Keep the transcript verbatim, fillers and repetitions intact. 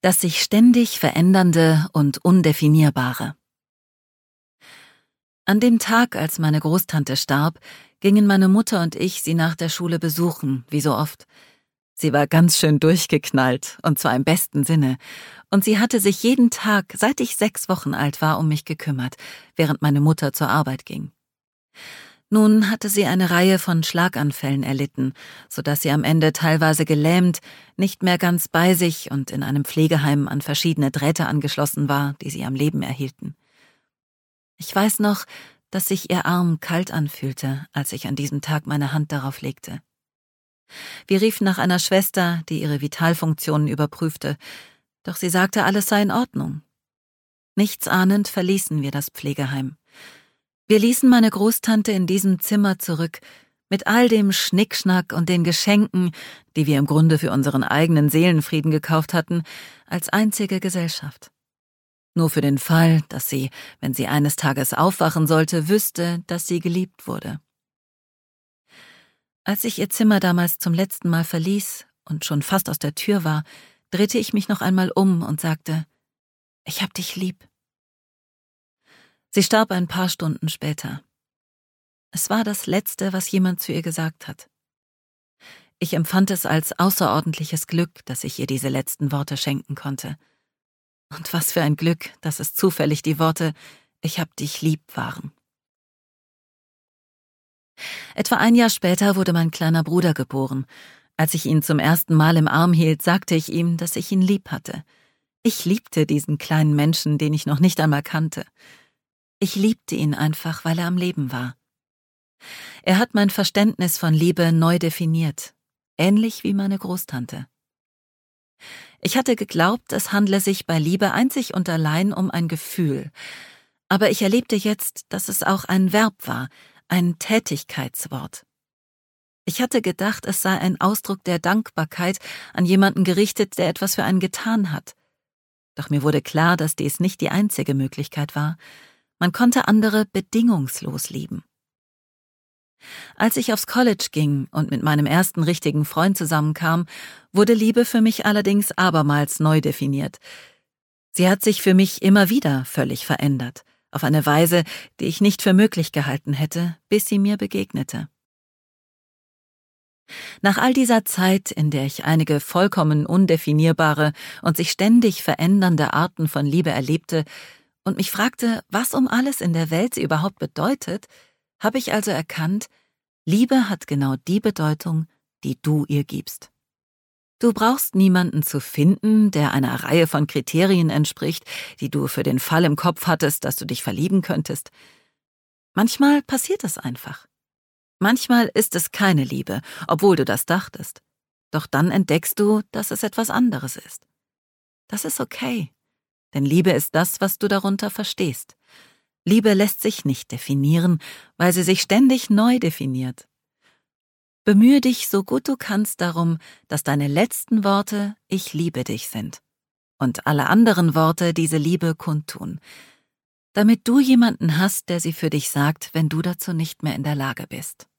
Das sich ständig Verändernde und Undefinierbare. An dem Tag, als meine Großtante starb, gingen meine Mutter und ich sie nach der Schule besuchen, wie so oft. Sie war ganz schön durchgeknallt, und zwar im besten Sinne, und sie hatte sich jeden Tag, seit ich sechs Wochen alt war, um mich gekümmert, während meine Mutter zur Arbeit ging. Nun hatte sie eine Reihe von Schlaganfällen erlitten, so dass sie am Ende teilweise gelähmt, nicht mehr ganz bei sich und in einem Pflegeheim an verschiedene Drähte angeschlossen war, die sie am Leben erhielten. Ich weiß noch, dass sich ihr Arm kalt anfühlte, als ich an diesem Tag meine Hand darauf legte. Wir riefen nach einer Schwester, die ihre Vitalfunktionen überprüfte, doch sie sagte, alles sei in Ordnung. Nichtsahnend verließen wir das Pflegeheim. Wir ließen meine Großtante in diesem Zimmer zurück, mit all dem Schnickschnack und den Geschenken, die wir im Grunde für unseren eigenen Seelenfrieden gekauft hatten, als einzige Gesellschaft. Nur für den Fall, dass sie, wenn sie eines Tages aufwachen sollte, wüsste, dass sie geliebt wurde. Als ich ihr Zimmer damals zum letzten Mal verließ und schon fast aus der Tür war, drehte ich mich noch einmal um und sagte, »Ich hab dich lieb.« Sie starb ein paar Stunden später. Es war das Letzte, was jemand zu ihr gesagt hat. Ich empfand es als außerordentliches Glück, dass ich ihr diese letzten Worte schenken konnte. Und was für ein Glück, dass es zufällig die Worte »Ich hab dich lieb« waren. Etwa ein Jahr später wurde mein kleiner Bruder geboren. Als ich ihn zum ersten Mal im Arm hielt, sagte ich ihm, dass ich ihn lieb hatte. Ich liebte diesen kleinen Menschen, den ich noch nicht einmal kannte. Ich liebte ihn einfach, weil er am Leben war. Er hat mein Verständnis von Liebe neu definiert, ähnlich wie meine Großtante. Ich hatte geglaubt, es handle sich bei Liebe einzig und allein um ein Gefühl, aber ich erlebte jetzt, dass es auch ein Verb war, ein Tätigkeitswort. Ich hatte gedacht, es sei ein Ausdruck der Dankbarkeit an jemanden gerichtet, der etwas für einen getan hat. Doch mir wurde klar, dass dies nicht die einzige Möglichkeit war. Man konnte andere bedingungslos lieben. Als ich aufs College ging und mit meinem ersten richtigen Freund zusammenkam, wurde Liebe für mich allerdings abermals neu definiert. Sie hat sich für mich immer wieder völlig verändert, auf eine Weise, die ich nicht für möglich gehalten hätte, bis sie mir begegnete. Nach all dieser Zeit, in der ich einige vollkommen undefinierbare und sich ständig verändernde Arten von Liebe erlebte und mich fragte, was um alles in der Welt sie überhaupt bedeutet, habe ich also erkannt, Liebe hat genau die Bedeutung, die du ihr gibst. Du brauchst niemanden zu finden, der einer Reihe von Kriterien entspricht, die du für den Fall im Kopf hattest, dass du dich verlieben könntest. Manchmal passiert es einfach. Manchmal ist es keine Liebe, obwohl du das dachtest. Doch dann entdeckst du, dass es etwas anderes ist. Das ist okay, denn Liebe ist das, was du darunter verstehst. Liebe lässt sich nicht definieren, weil sie sich ständig neu definiert. Bemühe dich so gut du kannst darum, dass deine letzten Worte »Ich liebe dich« sind und alle anderen Worte diese Liebe kundtun, damit du jemanden hast, der sie für dich sagt, wenn du dazu nicht mehr in der Lage bist.